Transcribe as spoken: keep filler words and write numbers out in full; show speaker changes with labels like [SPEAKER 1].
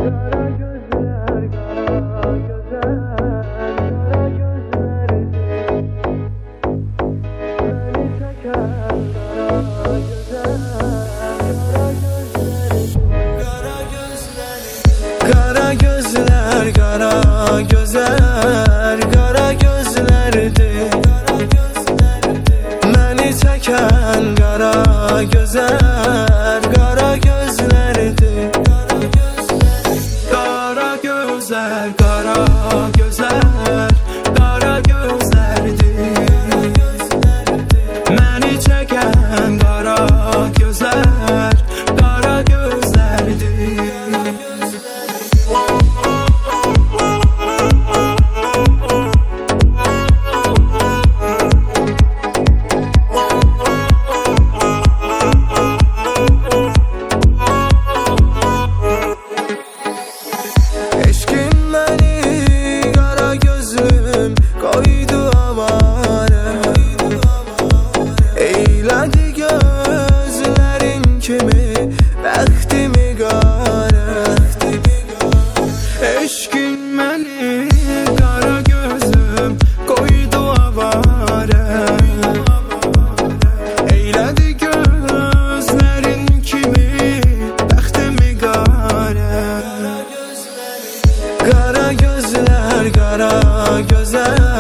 [SPEAKER 1] Qara gözlər, qara gözlər, qara gözlərdir. Məni çəkən qara gözlər, qara gözlərdir. Qara gözlər, qara gözlər, qara gözlərdir. Məni çəkən qara gözlər, qara gözlərdir. Bəxtimi qara, eşqin məni qara gözlüm qoydu avara. Eylədi gözlərin kimi bəxtimi qara. Qara gözlər, qara gözlər,